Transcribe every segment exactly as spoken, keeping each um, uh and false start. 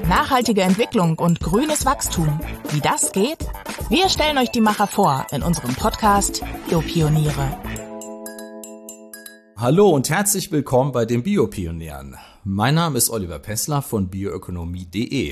Nachhaltige Entwicklung und grünes Wachstum. Wie das geht? Wir stellen euch die Macher vor in unserem Podcast Biopioniere. Hallo und herzlich willkommen bei den Biopionieren. Mein Name ist Oliver Pessler von bioökonomie punkt de.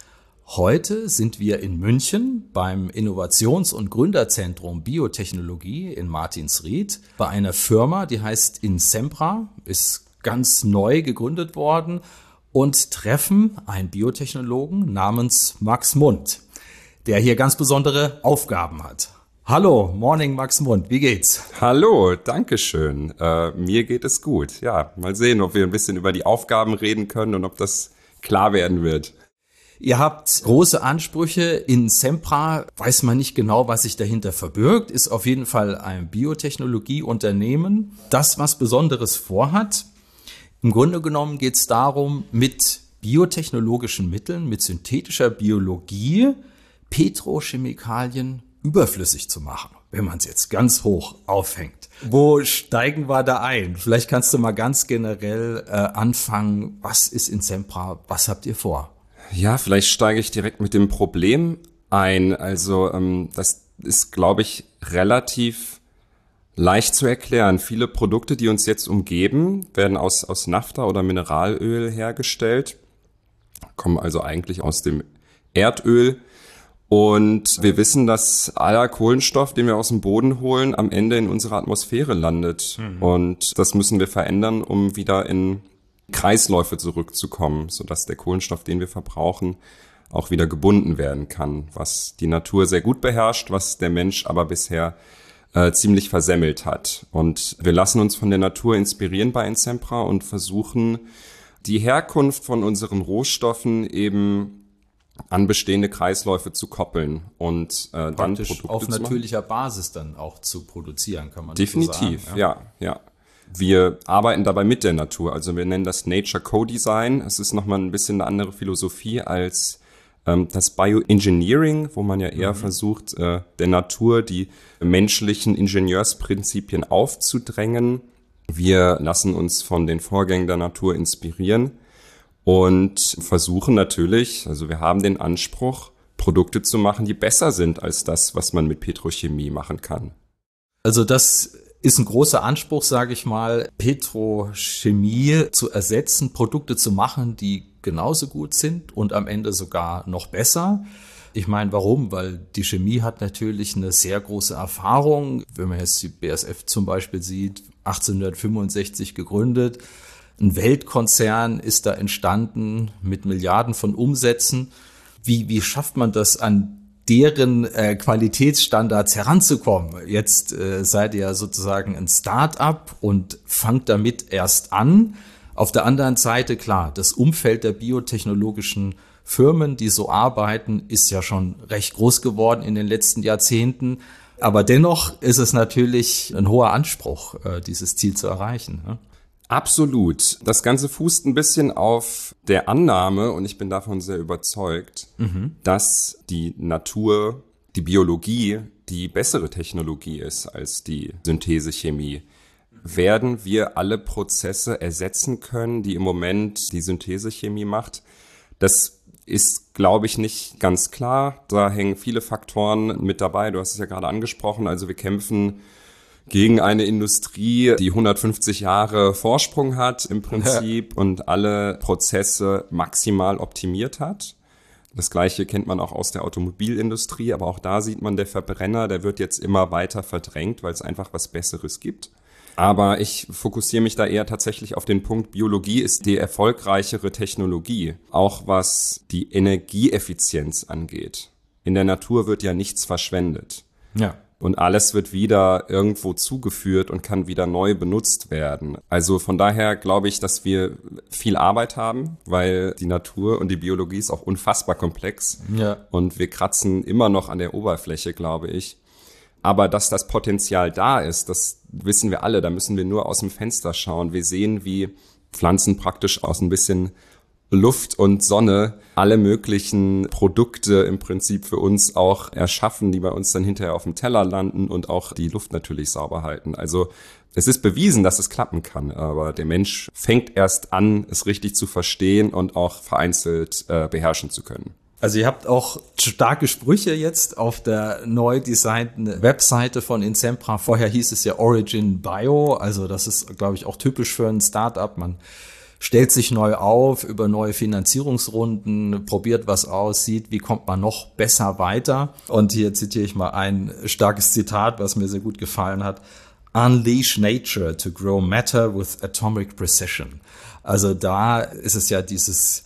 Heute sind wir in München beim Innovations- und Gründerzentrum Biotechnologie in Martinsried bei einer Firma, die heißt Insempra, ist ganz neu gegründet worden und treffen einen Biotechnologen namens Max Mundt, der hier ganz besondere Aufgaben hat. Hallo, morning Max Mundt, wie geht's? Hallo, danke schön. Äh, mir geht es gut. Ja, mal sehen, ob wir ein bisschen über die Aufgaben reden können und ob das klar werden wird. Ihr habt große Ansprüche. Insempra weiß man nicht genau, was sich dahinter verbirgt, ist auf jeden Fall ein Biotechnologieunternehmen, das was Besonderes vorhat. Im Grunde genommen geht es darum, mit biotechnologischen Mitteln, mit synthetischer Biologie, Petrochemikalien überflüssig zu machen, wenn man es jetzt ganz hoch aufhängt. Wo steigen wir da ein? Vielleicht kannst du mal ganz generell äh, anfangen. Was ist Insempra? Was habt ihr vor? Ja, vielleicht steige ich direkt mit dem Problem ein. Also ähm, das ist, glaube ich, relativ leicht zu erklären. Viele Produkte, die uns jetzt umgeben, werden aus, aus Naphtha oder Mineralöl hergestellt, kommen also eigentlich aus dem Erdöl. Und wir wissen, dass aller Kohlenstoff, den wir aus dem Boden holen, am Ende in unserer Atmosphäre landet. Mhm. Und das müssen wir verändern, um wieder in Kreisläufe zurückzukommen, sodass der Kohlenstoff, den wir verbrauchen, auch wieder gebunden werden kann, was die Natur sehr gut beherrscht, was der Mensch aber bisher Äh, ziemlich versemmelt hat. Und wir lassen uns von der Natur inspirieren bei Insempra und versuchen, die Herkunft von unseren Rohstoffen eben an bestehende Kreisläufe zu koppeln und äh, dann Produkte auf zu natürlicher machen. Basis dann auch zu produzieren, kann man Definitiv, so sagen. ja, ja. ja. Wir arbeiten dabei mit der Natur. Also wir nennen das Nature Co-Design. Es ist nochmal ein bisschen eine andere Philosophie als das Bioengineering, wo man ja eher mhm. versucht, der Natur die menschlichen Ingenieursprinzipien aufzudrängen. Wir lassen uns von den Vorgängen der Natur inspirieren und versuchen natürlich, also wir haben den Anspruch, Produkte zu machen, die besser sind als das, was man mit Petrochemie machen kann. Also das ist ein großer Anspruch, sage ich mal, Petrochemie zu ersetzen, Produkte zu machen, die genauso gut sind und am Ende sogar noch besser. Ich meine, warum? Weil die Chemie hat natürlich eine sehr große Erfahrung. Wenn man jetzt die B A S F zum Beispiel sieht, achtzehnhundertfünfundsechzig gegründet. Ein Weltkonzern ist da entstanden mit Milliarden von Umsätzen. Wie, wie schafft man das, an deren äh, Qualitätsstandards heranzukommen? Jetzt äh, seid ihr ja sozusagen ein Start-up und fangt damit erst an. Auf der anderen Seite, klar, das Umfeld der biotechnologischen Firmen, die so arbeiten, ist ja schon recht groß geworden in den letzten Jahrzehnten. Aber dennoch ist es natürlich ein hoher Anspruch, äh, dieses Ziel zu erreichen. Ne? Absolut. Das Ganze fußt ein bisschen auf der Annahme, und ich bin davon sehr überzeugt, mhm. dass die Natur, die Biologie, die bessere Technologie ist als die Synthesechemie. Werden wir alle Prozesse ersetzen können, die im Moment die Synthesechemie macht? Das ist, glaube ich, nicht ganz klar. Da hängen viele Faktoren mit dabei. Du hast es ja gerade angesprochen. Also wir kämpfen gegen eine Industrie, die hundertfünfzig Jahre Vorsprung hat im Prinzip ja. und alle Prozesse maximal optimiert hat. Das Gleiche kennt man auch aus der Automobilindustrie, aber auch da sieht man, der Verbrenner, der wird jetzt immer weiter verdrängt, weil es einfach was Besseres gibt. Aber ich fokussiere mich da eher tatsächlich auf den Punkt, Biologie ist die erfolgreichere Technologie, auch was die Energieeffizienz angeht. In der Natur wird ja nichts verschwendet. Ja. Und alles wird wieder irgendwo zugeführt und kann wieder neu benutzt werden. Also von daher glaube ich, dass wir viel Arbeit haben, weil die Natur und die Biologie ist auch unfassbar komplex. Ja. Und wir kratzen immer noch an der Oberfläche, glaube ich. Aber dass das Potenzial da ist, das wissen wir alle. Da müssen wir nur aus dem Fenster schauen. Wir sehen, wie Pflanzen praktisch aus ein bisschen Luft und Sonne alle möglichen Produkte im Prinzip für uns auch erschaffen, die bei uns dann hinterher auf dem Teller landen und auch die Luft natürlich sauber halten. Also es ist bewiesen, dass es klappen kann, aber der Mensch fängt erst an, es richtig zu verstehen und auch vereinzelt äh, beherrschen zu können. Also ihr habt auch starke Sprüche jetzt auf der neu designten Webseite von Incempra. Vorher hieß es ja Origin Bio, also das ist, glaube ich, auch typisch für ein Startup. Man stellt sich neu auf über neue Finanzierungsrunden, probiert was aus, sieht, wie kommt man noch besser weiter. Und hier zitiere ich mal ein starkes Zitat, was mir sehr gut gefallen hat. Unleash nature to grow matter with atomic precision. Also da ist es ja dieses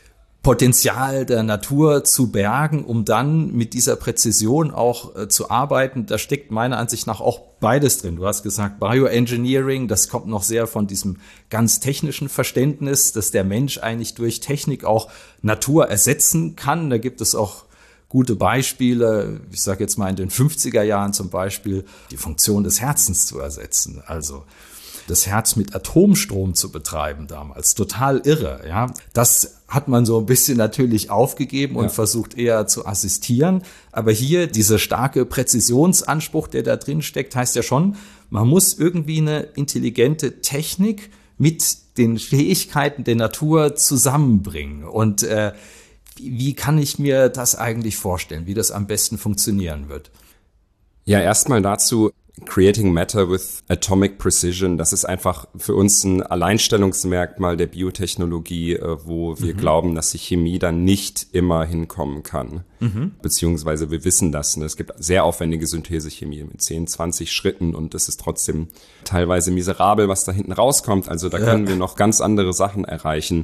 Potenzial der Natur zu bergen, um dann mit dieser Präzision auch äh, zu arbeiten. Da steckt meiner Ansicht nach auch beides drin. Du hast gesagt, Bioengineering, das kommt noch sehr von diesem ganz technischen Verständnis, dass der Mensch eigentlich durch Technik auch Natur ersetzen kann. Da gibt es auch gute Beispiele. Ich sage jetzt mal in den fünfziger Jahren zum Beispiel, die Funktion des Herzens zu ersetzen. Also das Herz mit Atomstrom zu betreiben damals. Total irre, ja. Das hat man so ein bisschen natürlich aufgegeben und ja. versucht eher zu assistieren. Aber hier dieser starke Präzisionsanspruch, der da drin steckt, heißt ja schon, man muss irgendwie eine intelligente Technik mit den Fähigkeiten der Natur zusammenbringen. Und äh, wie kann ich mir das eigentlich vorstellen, wie das am besten funktionieren wird? Ja, erstmal dazu, Creating Matter with Atomic Precision, das ist einfach für uns ein Alleinstellungsmerkmal der Biotechnologie, wo wir mhm. glauben, dass die Chemie dann nicht immer hinkommen kann. Mhm. Beziehungsweise wir wissen das. Es gibt sehr aufwendige Synthesechemie mit zehn, zwanzig Schritten und es ist trotzdem teilweise miserabel, was da hinten rauskommt. Also da können ja. wir noch ganz andere Sachen erreichen.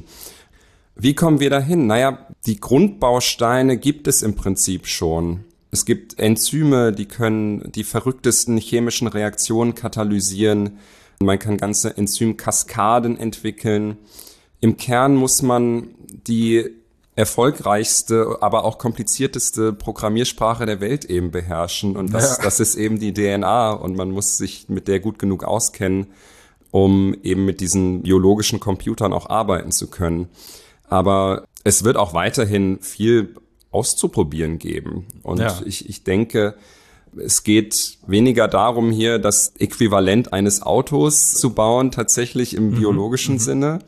Wie kommen wir dahin? Naja, die Grundbausteine gibt es im Prinzip schon. Es gibt Enzyme, die können die verrücktesten chemischen Reaktionen katalysieren. Man kann ganze Enzymkaskaden entwickeln. Im Kern muss man die erfolgreichste, aber auch komplizierteste Programmiersprache der Welt eben beherrschen. Und das, ja. das ist eben die D N A. Und man muss sich mit der gut genug auskennen, um eben mit diesen biologischen Computern auch arbeiten zu können. Aber es wird auch weiterhin viel auszuprobieren geben. Und ja. ich, ich denke, es geht weniger darum, hier das Äquivalent eines Autos zu bauen, tatsächlich im mhm. biologischen mhm. Sinne,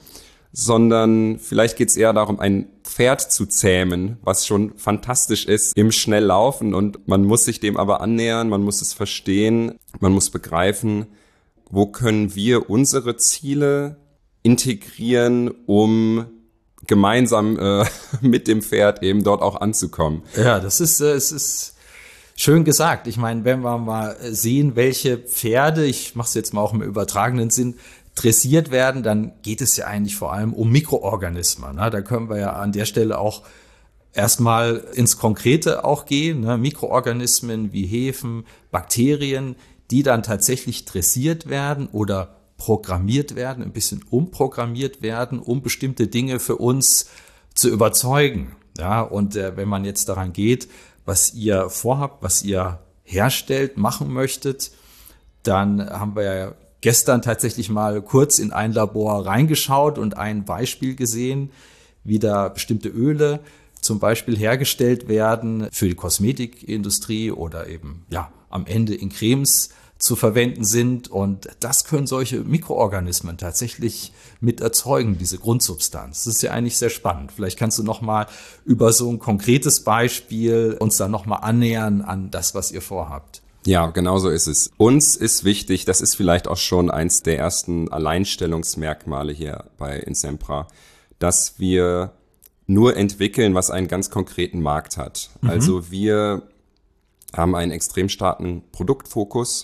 sondern vielleicht geht es eher darum, ein Pferd zu zähmen, was schon fantastisch ist im Schnelllaufen. Und man muss sich dem aber annähern, man muss es verstehen, man muss begreifen, wo können wir unsere Ziele integrieren, um gemeinsam äh, mit dem Pferd eben dort auch anzukommen. Ja, das ist, äh, es ist schön gesagt. Ich meine, wenn wir mal sehen, welche Pferde, ich mache es jetzt mal auch im übertragenen Sinn, dressiert werden, dann geht es ja eigentlich vor allem um Mikroorganismen. Ne? Da können wir ja an der Stelle auch erstmal ins Konkrete auch gehen. Ne? Mikroorganismen wie Hefen, Bakterien, die dann tatsächlich dressiert werden oder programmiert werden, ein bisschen umprogrammiert werden, um bestimmte Dinge für uns zu überzeugen. Ja, und äh, wenn man jetzt daran geht, was ihr vorhabt, was ihr herstellt, machen möchtet, dann haben wir ja gestern tatsächlich mal kurz in ein Labor reingeschaut und ein Beispiel gesehen, wie da bestimmte Öle zum Beispiel hergestellt werden für die Kosmetikindustrie oder eben ja am Ende in Cremes zu verwenden sind. Und das können solche Mikroorganismen tatsächlich mit erzeugen, diese Grundsubstanz. Das ist ja eigentlich sehr spannend. Vielleicht kannst du noch mal über so ein konkretes Beispiel uns dann noch mal annähern an das, was ihr vorhabt. Ja, genau so ist es. Uns ist wichtig, das ist vielleicht auch schon eins der ersten Alleinstellungsmerkmale hier bei Incempra, dass wir nur entwickeln, was einen ganz konkreten Markt hat. Mhm. Also wir haben einen extrem starken Produktfokus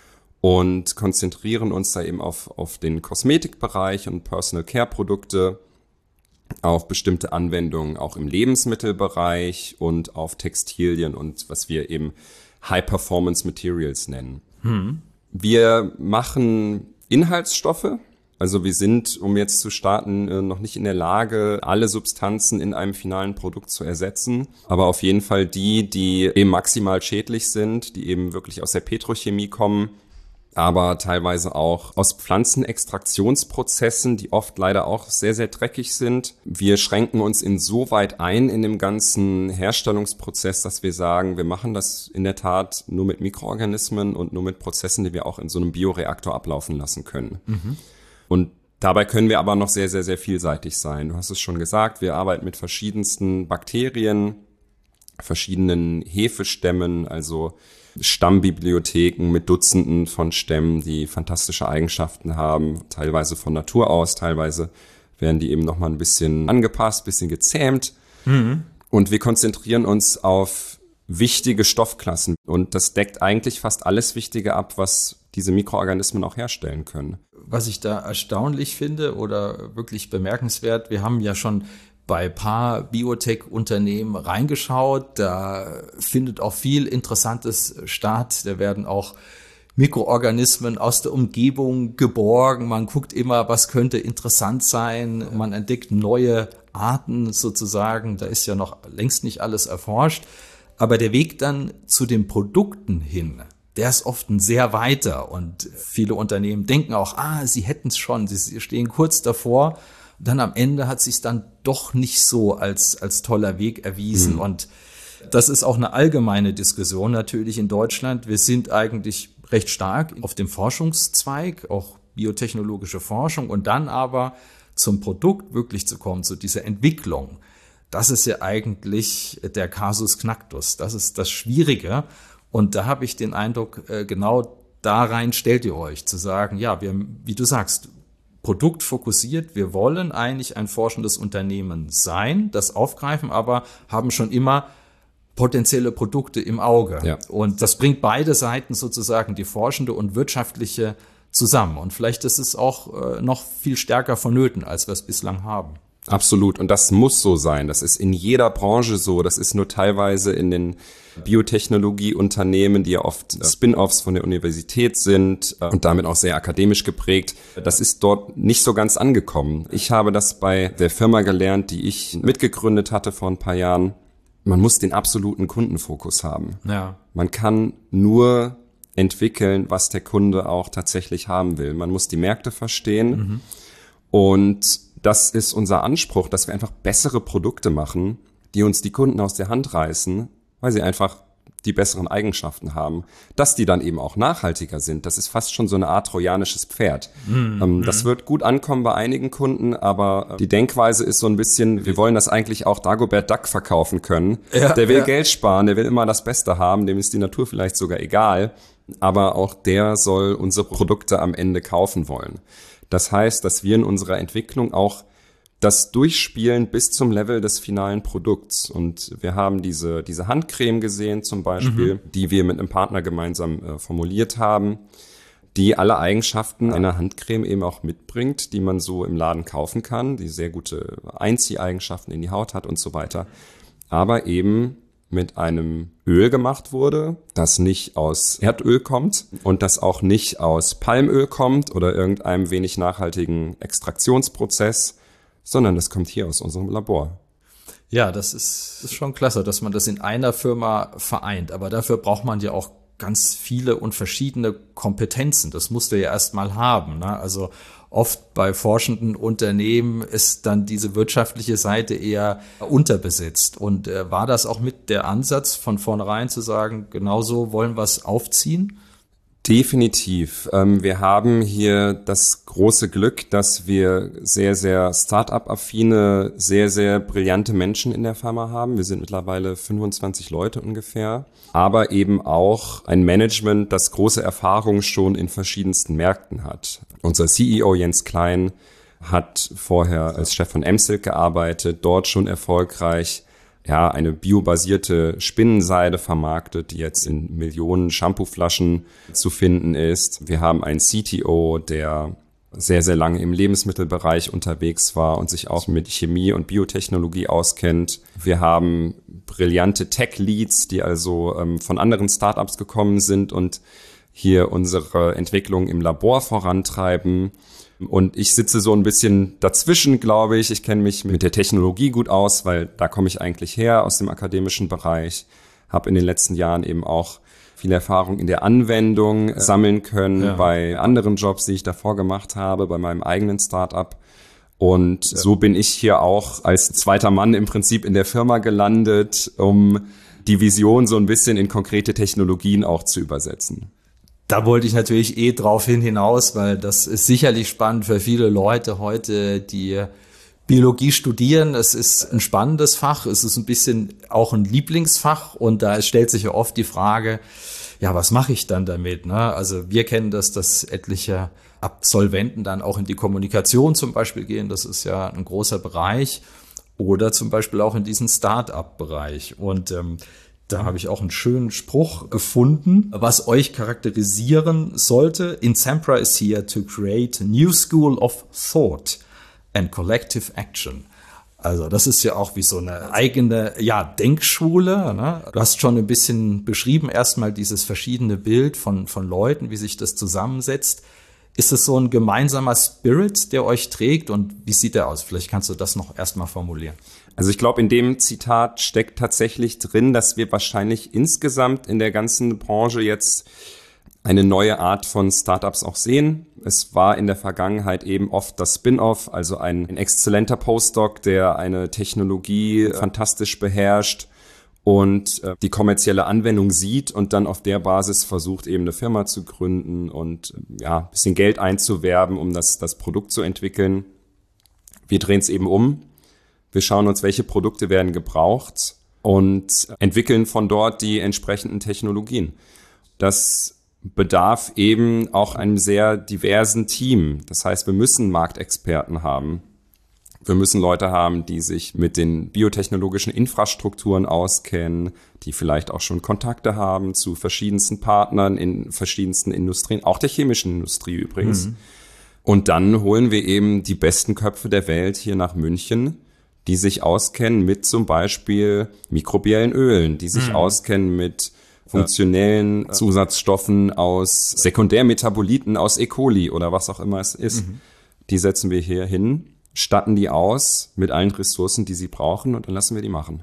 und konzentrieren uns da eben auf, auf den Kosmetikbereich und Personal Care Produkte, auf bestimmte Anwendungen auch im Lebensmittelbereich und auf Textilien und was wir eben High Performance Materials nennen. Hm. Wir machen Inhaltsstoffe, also wir sind, um jetzt zu starten, noch nicht in der Lage, alle Substanzen in einem finalen Produkt zu ersetzen, aber auf jeden Fall die, die eben maximal schädlich sind, die eben wirklich aus der Petrochemie kommen, aber teilweise auch aus Pflanzenextraktionsprozessen, die oft leider auch sehr, sehr dreckig sind. Wir schränken uns insoweit ein in dem ganzen Herstellungsprozess, dass wir sagen, wir machen das in der Tat nur mit Mikroorganismen und nur mit Prozessen, die wir auch in so einem Bioreaktor ablaufen lassen können. Mhm. Und dabei können wir aber noch sehr, sehr, sehr vielseitig sein. Du hast es schon gesagt, wir arbeiten mit verschiedensten Bakterien, verschiedenen Hefestämmen, also Stammbibliotheken mit Dutzenden von Stämmen, die fantastische Eigenschaften haben, teilweise von Natur aus, teilweise werden die eben nochmal ein bisschen angepasst, ein bisschen gezähmt. Mhm. Und wir konzentrieren uns auf wichtige Stoffklassen und das deckt eigentlich fast alles Wichtige ab, was diese Mikroorganismen auch herstellen können. Was ich da erstaunlich finde oder wirklich bemerkenswert, wir haben ja schon bei ein paar Biotech-Unternehmen reingeschaut, da findet auch viel Interessantes statt. Da werden auch Mikroorganismen aus der Umgebung geborgen. Man guckt immer, was könnte interessant sein. Man entdeckt neue Arten sozusagen. Da ist ja noch längst nicht alles erforscht. Aber der Weg dann zu den Produkten hin, der ist oft ein sehr weiter. Und viele Unternehmen denken auch, ah, sie hätten es schon, sie stehen kurz davor. Dann am Ende hat sich dann doch nicht so als als toller Weg erwiesen. Mhm. Und das ist auch eine allgemeine Diskussion natürlich in Deutschland. Wir sind eigentlich recht stark auf dem Forschungszweig, auch biotechnologische Forschung. Und dann aber zum Produkt wirklich zu kommen, zu dieser Entwicklung, das ist ja eigentlich der Kasus Knacktus. Das ist das Schwierige. Und da habe ich den Eindruck, genau da rein stellt ihr euch, zu sagen, ja, wir, wie du sagst, produktfokussiert. Wir wollen eigentlich ein forschendes Unternehmen sein, das aufgreifen, aber haben schon immer potenzielle Produkte im Auge. Ja. Und das bringt beide Seiten sozusagen, die forschende und wirtschaftliche, zusammen. Und vielleicht ist es auch äh, noch viel stärker vonnöten, als wir es bislang haben. Absolut. Und das muss so sein. Das ist in jeder Branche so. Das ist nur teilweise in den Biotechnologieunternehmen, die ja oft Spin-offs von der Universität sind und damit auch sehr akademisch geprägt. Das ist dort nicht so ganz angekommen. Ich habe das bei der Firma gelernt, die ich mitgegründet hatte vor ein paar Jahren. Man muss den absoluten Kundenfokus haben. Ja. Man kann nur entwickeln, was der Kunde auch tatsächlich haben will. Man muss die Märkte verstehen. Mhm. Und das ist unser Anspruch, dass wir einfach bessere Produkte machen, die uns die Kunden aus der Hand reißen, weil sie einfach die besseren Eigenschaften haben. Dass die dann eben auch nachhaltiger sind, das ist fast schon so eine Art trojanisches Pferd. Mm, ähm, das mm. wird gut ankommen bei einigen Kunden, aber die Denkweise ist so ein bisschen, wir wollen das eigentlich auch Dagobert Duck verkaufen können. Ja, der will ja. Geld sparen, der will immer das Beste haben, dem ist die Natur vielleicht sogar egal, aber auch der soll unsere Produkte am Ende kaufen wollen. Das heißt, dass wir in unserer Entwicklung auch das durchspielen bis zum Level des finalen Produkts. Und wir haben diese, diese Handcreme gesehen zum Beispiel, mhm. die wir mit einem Partner gemeinsam äh, formuliert haben, die alle Eigenschaften einer Handcreme eben auch mitbringt, die man so im Laden kaufen kann, die sehr gute Einzieheigenschaften in die Haut hat und so weiter. Aber eben mit einem Öl gemacht wurde, das nicht aus Erdöl kommt und das auch nicht aus Palmöl kommt oder irgendeinem wenig nachhaltigen Extraktionsprozess, sondern das kommt hier aus unserem Labor. Ja, das ist, ist schon klasse, dass man das in einer Firma vereint. Aber dafür braucht man ja auch ganz viele und verschiedene Kompetenzen. Das musst du ja erst mal haben, ne? Also oft bei forschenden Unternehmen ist dann diese wirtschaftliche Seite eher unterbesetzt. Und äh, war das auch mit der Ansatz von vornherein zu sagen, genauso wollen wir es aufziehen? Definitiv. Ähm, wir haben hier das große Glück, dass wir sehr, sehr Start-up-affine, sehr, sehr brillante Menschen in der Firma haben. Wir sind mittlerweile fünfundzwanzig Leute ungefähr, aber eben auch ein Management, das große Erfahrung schon in verschiedensten Märkten hat. Unser C E O Jens Klein hat vorher als Chef von Emsilk gearbeitet, dort schon erfolgreich ja, eine biobasierte Spinnenseide vermarktet, die jetzt in Millionen Shampooflaschen zu finden ist. Wir haben einen C T O, der sehr, sehr lange im Lebensmittelbereich unterwegs war und sich auch mit Chemie und Biotechnologie auskennt. Wir haben brillante Tech-Leads, die also ähm, von anderen Startups gekommen sind und hier unsere Entwicklung im Labor vorantreiben. Und ich sitze so ein bisschen dazwischen, glaube ich. Ich kenne mich mit der Technologie gut aus, weil da komme ich eigentlich her aus dem akademischen Bereich. Habe in den letzten Jahren eben auch viel Erfahrung in der Anwendung ja. sammeln können ja. bei anderen Jobs, die ich davor gemacht habe, bei meinem eigenen Startup. Und ja. so bin ich hier auch als zweiter Mann im Prinzip in der Firma gelandet, um die Vision so ein bisschen in konkrete Technologien auch zu übersetzen. Da wollte ich natürlich eh drauf hin hinaus, weil das ist sicherlich spannend für viele Leute heute, die Biologie studieren. Es ist ein spannendes Fach, es ist ein bisschen auch ein Lieblingsfach und da stellt sich ja oft die Frage, ja, was mache ich dann damit? Ne? Also wir kennen das, dass etliche Absolventen dann auch in die Kommunikation zum Beispiel gehen. Das ist ja ein großer Bereich. Oder zum Beispiel auch in diesen Start-up-Bereich. Und ähm, da habe ich auch einen schönen Spruch gefunden, was euch charakterisieren sollte. Insempra is here to create a new school of thought and collective action. Also das ist ja auch wie so eine eigene ja, Denkschule. Ne? Du hast schon ein bisschen beschrieben, erstmal dieses verschiedene Bild von, von Leuten, wie sich das zusammensetzt. Ist es so ein gemeinsamer Spirit, der euch trägt und wie sieht der aus? Vielleicht kannst du das noch erstmal formulieren. Also ich glaube, in dem Zitat steckt tatsächlich drin, dass wir wahrscheinlich insgesamt in der ganzen Branche jetzt eine neue Art von Startups auch sehen. Es war in der Vergangenheit eben oft das Spin-off, also ein, ein exzellenter Postdoc, der eine Technologie fantastisch beherrscht und äh, die kommerzielle Anwendung sieht und dann auf der Basis versucht, eben eine Firma zu gründen und äh, ja, ein bisschen Geld einzuwerben, um das, das Produkt zu entwickeln. Wir drehen es eben um. Wir schauen uns, welche Produkte werden gebraucht und entwickeln von dort die entsprechenden Technologien. Das bedarf eben auch einem sehr diversen Team. Das heißt, wir müssen Marktexperten haben. Wir müssen Leute haben, die sich mit den biotechnologischen Infrastrukturen auskennen, die vielleicht auch schon Kontakte haben zu verschiedensten Partnern in verschiedensten Industrien, auch der chemischen Industrie übrigens. Mhm. Und dann holen wir eben die besten Köpfe der Welt hier nach München, die sich auskennen mit zum Beispiel mikrobiellen Ölen, die sich mhm. auskennen mit funktionellen ja. Zusatzstoffen aus Sekundärmetaboliten, aus E. coli oder was auch immer es ist. Mhm. Die setzen wir hier hin, statten die aus mit allen Ressourcen, die sie brauchen und dann lassen wir die machen.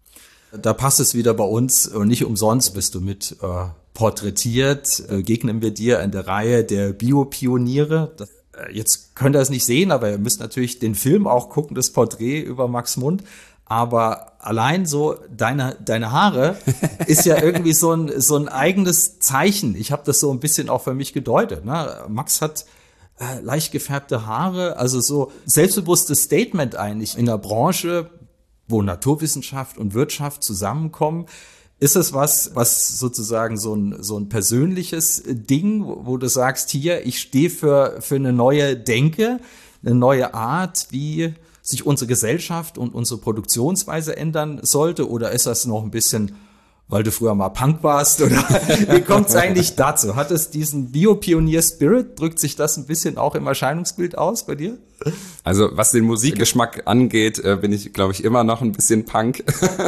Da passt es wieder bei uns und nicht umsonst bist du mit äh, porträtiert, äh, begegnen wir dir in der Reihe der Biopioniere. Das, äh, jetzt könnt ihr es nicht sehen, aber ihr müsst natürlich den Film auch gucken, das Porträt über Max Mundt. Aber allein so deine deine Haare ist ja irgendwie so ein so ein eigenes Zeichen. Ich habe das so ein bisschen auch für mich gedeutet. Ne? Max hat äh, leicht gefärbte Haare, also so selbstbewusstes Statement eigentlich in der Branche, wo Naturwissenschaft und Wirtschaft zusammenkommen. Ist es was, was sozusagen so ein so ein persönliches Ding, wo, wo du sagst, hier, ich stehe für für eine neue Denke, eine neue Art, wie sich unsere Gesellschaft und unsere Produktionsweise ändern sollte? Oder ist das noch ein bisschen, weil du früher mal Punk warst? Oder wie kommt es eigentlich dazu? Hat es diesen Biopionier-Spirit? Drückt sich das ein bisschen auch im Erscheinungsbild aus bei dir? Also was den Musikgeschmack angeht, äh, bin ich, glaube ich, immer noch ein bisschen Punk.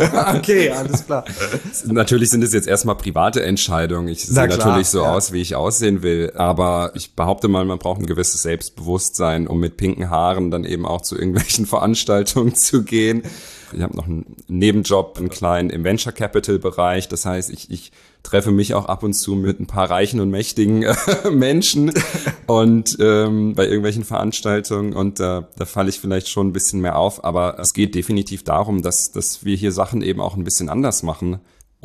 Okay, alles klar. Natürlich sind es jetzt erstmal private Entscheidungen. Ich sehe natürlich so ja. aus, wie ich aussehen will. Aber ich behaupte mal, man braucht ein gewisses Selbstbewusstsein, um mit pinken Haaren dann eben auch zu irgendwelchen Veranstaltungen zu gehen. Ich habe noch einen Nebenjob, einen kleinen im Venture Capital Bereich. Das heißt, ich, ich treffe mich auch ab und zu mit ein paar reichen und mächtigen äh, Menschen und ähm, bei irgendwelchen Veranstaltungen und äh, da falle ich vielleicht schon ein bisschen mehr auf. Aber es geht definitiv darum, dass, dass wir hier Sachen eben auch ein bisschen anders machen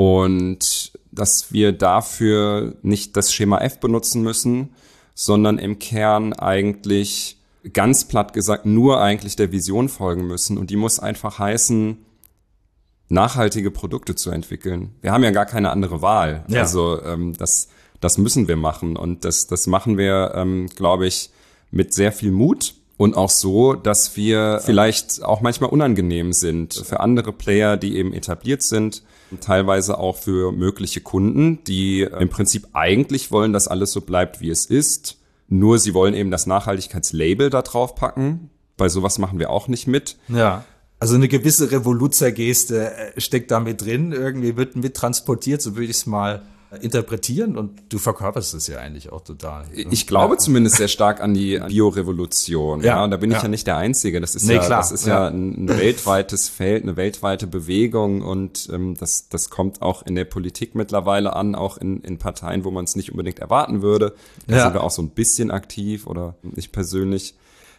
und dass wir dafür nicht das Schema F benutzen müssen, sondern im Kern eigentlich ganz platt gesagt nur eigentlich der Vision folgen müssen und die muss einfach heißen, nachhaltige Produkte zu entwickeln. Wir haben ja gar keine andere Wahl. Ja. Also ähm, das das müssen wir machen und das das machen wir, ähm, glaube ich, mit sehr viel Mut und auch so, dass wir vielleicht auch manchmal unangenehm sind für andere Player, die eben etabliert sind, teilweise auch für mögliche Kunden, die im Prinzip eigentlich wollen, dass alles so bleibt, wie es ist. Nur sie wollen eben das Nachhaltigkeitslabel da drauf packen. Bei sowas machen wir auch nicht mit. Ja, also eine gewisse Revoluzzer-Geste steckt da mit drin. Irgendwie wird mit transportiert, so würde ich es mal interpretieren und du verkörperst es ja eigentlich auch total. Ich glaube ja. zumindest sehr stark an die Biorevolution. Ja, ja. Da bin ich ja. ja nicht der Einzige. Das ist nee, ja, klar. Das ist ja, ja ein, ein weltweites Feld, eine weltweite Bewegung und ähm, das, das kommt auch in der Politik mittlerweile an, auch in, in Parteien, wo man es nicht unbedingt erwarten würde. Da ja. sind wir auch so ein bisschen aktiv oder nicht persönlich.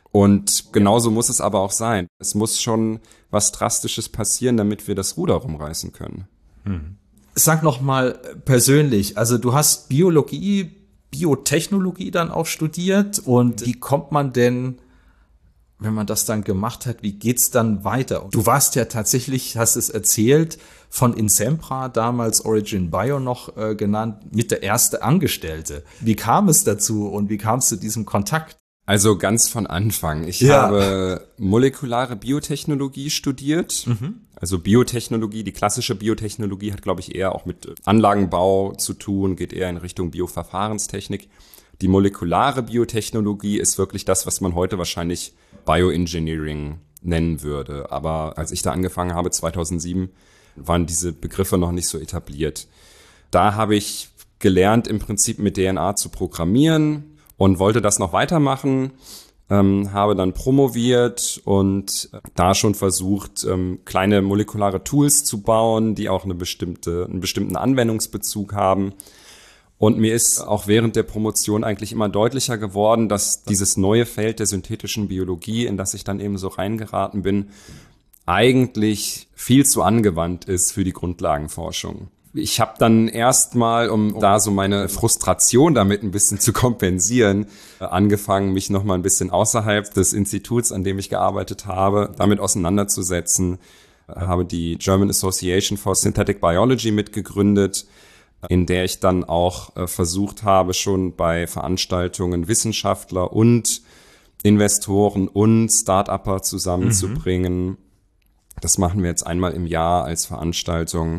Und genauso muss es aber auch sein. Es muss schon was Drastisches passieren, damit wir das Ruder rumreißen können. Hm. Sag noch mal persönlich, also du hast Biologie, Biotechnologie dann auch studiert und wie kommt man denn, wenn man das dann gemacht hat, wie geht's dann weiter? Du warst ja tatsächlich, hast es erzählt, von Insempra, damals Origin Bio noch äh, genannt, mit der erste Angestellte. Wie kam es dazu und wie kam es zu diesem Kontakt? Also ganz von Anfang. Ich ja. habe molekulare Biotechnologie studiert. Mhm. Also Biotechnologie, die klassische Biotechnologie hat, glaube ich, eher auch mit Anlagenbau zu tun, geht eher in Richtung Bioverfahrenstechnik. Die molekulare Biotechnologie ist wirklich das, was man heute wahrscheinlich Bioengineering nennen würde. Aber als ich da angefangen habe, zweitausendsieben, waren diese Begriffe noch nicht so etabliert. Da habe ich gelernt, im Prinzip mit D N A zu programmieren und wollte das noch weitermachen, ähm, habe dann promoviert und da schon versucht, ähm, kleine molekulare Tools zu bauen, die auch eine bestimmte, einen bestimmten Anwendungsbezug haben. Und mir ist auch während der Promotion eigentlich immer deutlicher geworden, dass dieses neue Feld der synthetischen Biologie, in das ich dann eben so reingeraten bin, eigentlich viel zu angewandt ist für die Grundlagenforschung. Ich habe dann erstmal, um da so meine Frustration damit ein bisschen zu kompensieren, angefangen, mich noch mal ein bisschen außerhalb des Instituts, an dem ich gearbeitet habe, damit auseinanderzusetzen. Habe die German Association for Synthetic Biology mitgegründet, in der ich dann auch versucht habe, schon bei Veranstaltungen Wissenschaftler und Investoren und Start-Upper zusammenzubringen. Mhm. Das machen wir jetzt einmal im Jahr als Veranstaltung.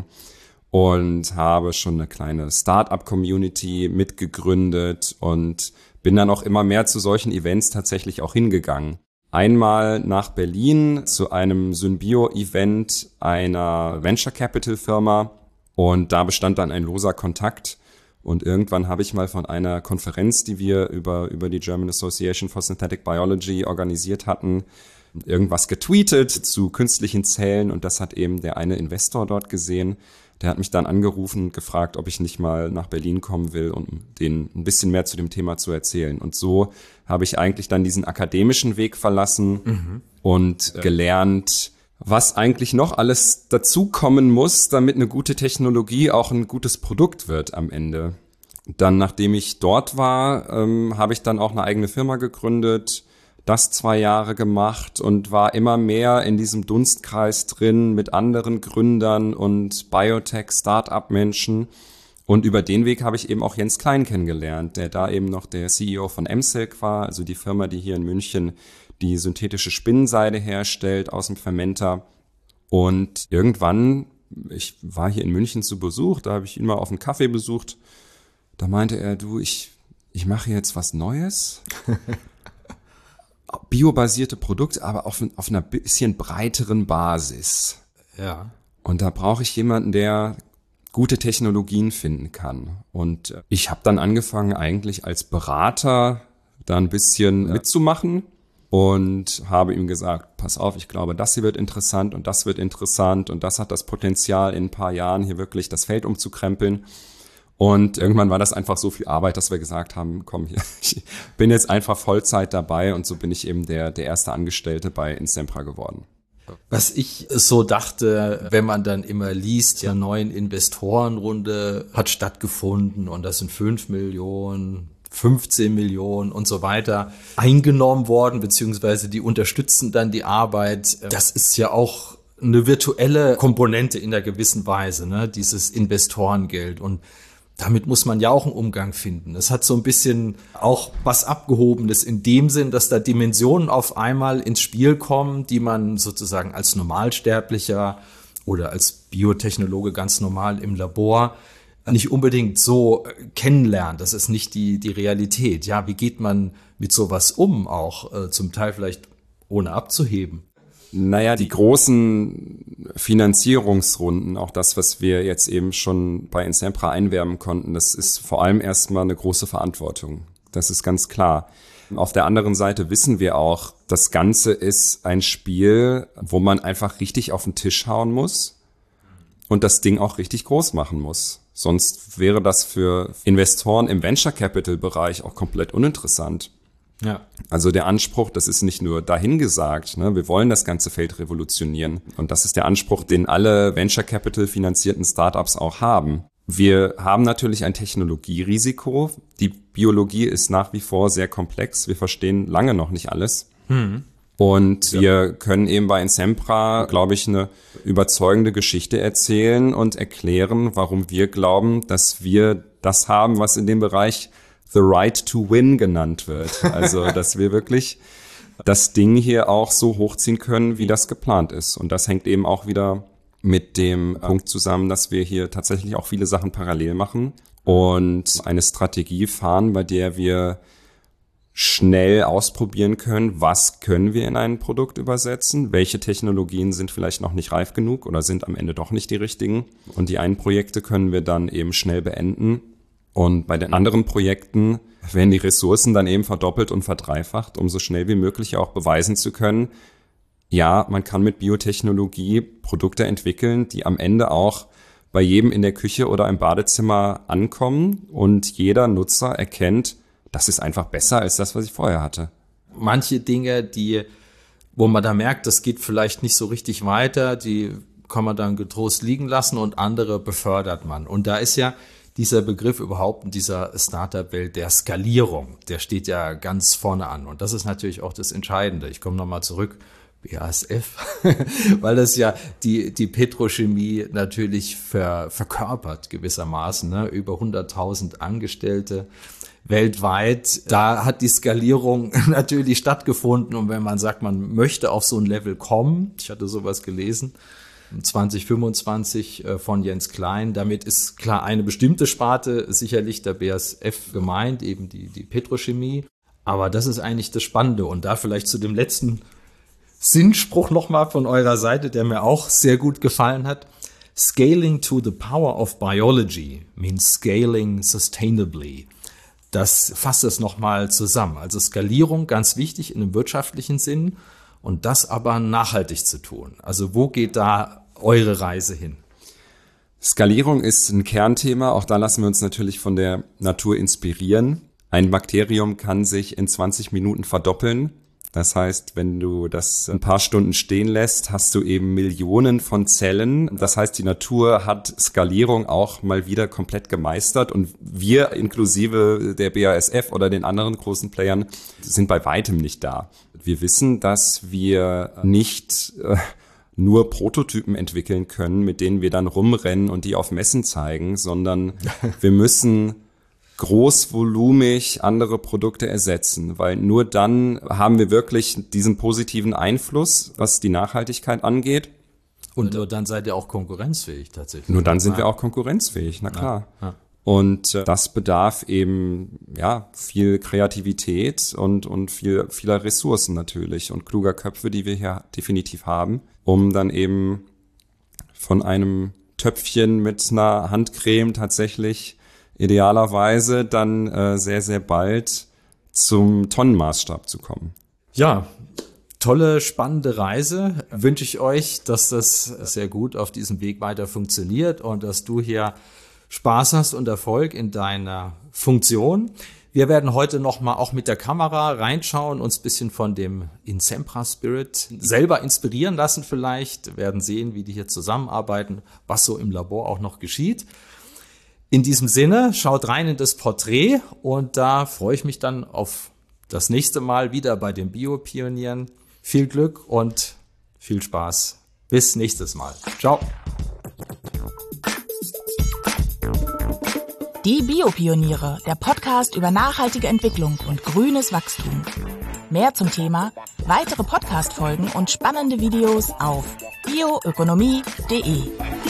Und habe schon eine kleine Start-up-Community mitgegründet und bin dann auch immer mehr zu solchen Events tatsächlich auch hingegangen. Einmal nach Berlin zu einem Synbio-Event einer Venture-Capital-Firma und da bestand dann ein loser Kontakt. Und irgendwann habe ich mal von einer Konferenz, die wir über, über die German Association for Synthetic Biology organisiert hatten, irgendwas getweetet zu künstlichen Zellen und das hat eben der eine Investor dort gesehen. Der hat mich dann angerufen und gefragt, ob ich nicht mal nach Berlin kommen will, um denen ein bisschen mehr zu dem Thema zu erzählen. Und so habe ich eigentlich dann diesen akademischen Weg verlassen mhm. und gelernt, was eigentlich noch alles dazukommen muss, damit eine gute Technologie auch ein gutes Produkt wird am Ende. Dann, nachdem ich dort war, ähm, habe ich dann auch eine eigene Firma gegründet, das zwei Jahre gemacht und war immer mehr in diesem Dunstkreis drin mit anderen Gründern und Biotech-Start-up-Menschen. Und über den Weg habe ich eben auch Jens Klein kennengelernt, der da eben noch der C E O von M-Silk war, also die Firma, die hier in München die synthetische Spinnenseide herstellt aus dem Fermenter. Und irgendwann, ich war hier in München zu Besuch, da habe ich ihn mal auf einen Kaffee besucht. Da meinte er, du, ich, ich mache jetzt was Neues. Biobasierte Produkte, aber auf, auf einer bisschen breiteren Basis. Ja. Und da brauche ich jemanden, der gute Technologien finden kann. Und ich habe dann angefangen, eigentlich als Berater da ein bisschen ja. mitzumachen und habe ihm gesagt, pass auf, ich glaube, das hier wird interessant und das wird interessant und das hat das Potenzial, in ein paar Jahren hier wirklich das Feld umzukrempeln. Und irgendwann war das einfach so viel Arbeit, dass wir gesagt haben, komm, ich bin jetzt einfach Vollzeit dabei und so bin ich eben der, der erste Angestellte bei Insempra geworden. Was ich so dachte, wenn man dann immer liest, ja, neuen Investorenrunde hat stattgefunden und das sind fünf Millionen, fünfzehn Millionen und so weiter eingenommen worden, beziehungsweise die unterstützen dann die Arbeit. Das ist ja auch eine virtuelle Komponente in einer gewissen Weise, ne, dieses Investorengeld. Und damit muss man ja auch einen Umgang finden. Es hat so ein bisschen auch was Abgehobenes in dem Sinn, dass da Dimensionen auf einmal ins Spiel kommen, die man sozusagen als Normalsterblicher oder als Biotechnologe ganz normal im Labor nicht unbedingt so kennenlernt. Das ist nicht die, die Realität. Ja, wie geht man mit sowas um, auch äh, zum Teil vielleicht ohne abzuheben? Naja, die großen Finanzierungsrunden, auch das, was wir jetzt eben schon bei Insempra einwerben konnten, das ist vor allem erstmal eine große Verantwortung. Das ist ganz klar. Auf der anderen Seite wissen wir auch, das Ganze ist ein Spiel, wo man einfach richtig auf den Tisch hauen muss und das Ding auch richtig groß machen muss. Sonst wäre das für Investoren im Venture Capital Bereich auch komplett uninteressant. Ja. Also der Anspruch, das ist nicht nur dahingesagt, ne? Wir wollen das ganze Feld revolutionieren. Und das ist der Anspruch, den alle Venture Capital finanzierten Startups auch haben. Wir haben natürlich ein Technologierisiko. Die Biologie ist nach wie vor sehr komplex. Wir verstehen lange noch nicht alles. Hm. Und ja. wir können eben bei Insempra, glaube ich, eine überzeugende Geschichte erzählen und erklären, warum wir glauben, dass wir das haben, was in dem Bereich The Right to Win genannt wird. Also, dass wir wirklich das Ding hier auch so hochziehen können, wie das geplant ist. Und das hängt eben auch wieder mit dem Punkt zusammen, dass wir hier tatsächlich auch viele Sachen parallel machen und eine Strategie fahren, bei der wir schnell ausprobieren können, was können wir in ein Produkt übersetzen, welche Technologien sind vielleicht noch nicht reif genug oder sind am Ende doch nicht die richtigen. Und die einen Projekte können wir dann eben schnell beenden. Und bei den anderen Projekten werden die Ressourcen dann eben verdoppelt und verdreifacht, um so schnell wie möglich auch beweisen zu können, ja, man kann mit Biotechnologie Produkte entwickeln, die am Ende auch bei jedem in der Küche oder im Badezimmer ankommen und jeder Nutzer erkennt, das ist einfach besser als das, was ich vorher hatte. Manche Dinge, die, wo man da merkt, das geht vielleicht nicht so richtig weiter, die kann man dann getrost liegen lassen und andere befördert man. Und da ist ja dieser Begriff überhaupt in dieser Startup-Welt der Skalierung, der steht ja ganz vorne an. Und das ist natürlich auch das Entscheidende. Ich komme nochmal zurück, B A S F, weil das ja die, die Petrochemie natürlich ver, verkörpert gewissermaßen, ne? Über hunderttausend Angestellte weltweit. Da hat die Skalierung natürlich stattgefunden. Und wenn man sagt, man möchte auf so ein Level kommen, ich hatte sowas gelesen, zwanzig fünfundzwanzig von Jens Klein. Damit ist klar eine bestimmte Sparte sicherlich der B A S F gemeint, eben die, die Petrochemie. Aber das ist eigentlich das Spannende. Und da vielleicht zu dem letzten Sinnspruch nochmal von eurer Seite, der mir auch sehr gut gefallen hat. Scaling to the power of biology means scaling sustainably. Das fasst es nochmal zusammen. Also Skalierung ganz wichtig in einem wirtschaftlichen Sinn. Und das aber nachhaltig zu tun. Also wo geht da eure Reise hin? Skalierung ist ein Kernthema. Auch da lassen wir uns natürlich von der Natur inspirieren. Ein Bakterium kann sich in zwanzig Minuten verdoppeln. Das heißt, wenn du das ein paar Stunden stehen lässt, hast du eben Millionen von Zellen. Das heißt, die Natur hat Skalierung auch mal wieder komplett gemeistert. Und wir, inklusive der B A S F oder den anderen großen Playern, sind bei weitem nicht da. Wir wissen, dass wir nicht äh, nur Prototypen entwickeln können, mit denen wir dann rumrennen und die auf Messen zeigen, sondern wir müssen großvolumig andere Produkte ersetzen, weil nur dann haben wir wirklich diesen positiven Einfluss, was die Nachhaltigkeit angeht. Und nur dann seid ihr auch konkurrenzfähig tatsächlich. Nur dann sind ja. wir auch konkurrenzfähig, na klar. Ja. Ja. Und äh, das bedarf eben ja viel Kreativität und und viel vieler Ressourcen natürlich und kluger Köpfe, die wir hier definitiv haben, um dann eben von einem Töpfchen mit einer Handcreme tatsächlich idealerweise dann äh, sehr, sehr bald zum Tonnenmaßstab zu kommen. Ja, tolle, spannende Reise. Wünsche ich euch, dass das sehr gut auf diesem Weg weiter funktioniert und dass du hier Spaß hast und Erfolg in deiner Funktion. Wir werden heute nochmal auch mit der Kamera reinschauen, uns ein bisschen von dem Insempra Spirit selber inspirieren lassen vielleicht. Wir werden sehen, wie die hier zusammenarbeiten, was so im Labor auch noch geschieht. In diesem Sinne, schaut rein in das Porträt und da freue ich mich dann auf das nächste Mal wieder bei den Biopionieren. Viel Glück und viel Spaß. Bis nächstes Mal. Ciao. Die Biopioniere, der Podcast über nachhaltige Entwicklung und grünes Wachstum. Mehr zum Thema, weitere Podcast-Folgen und spannende Videos auf bioökonomie punkt de.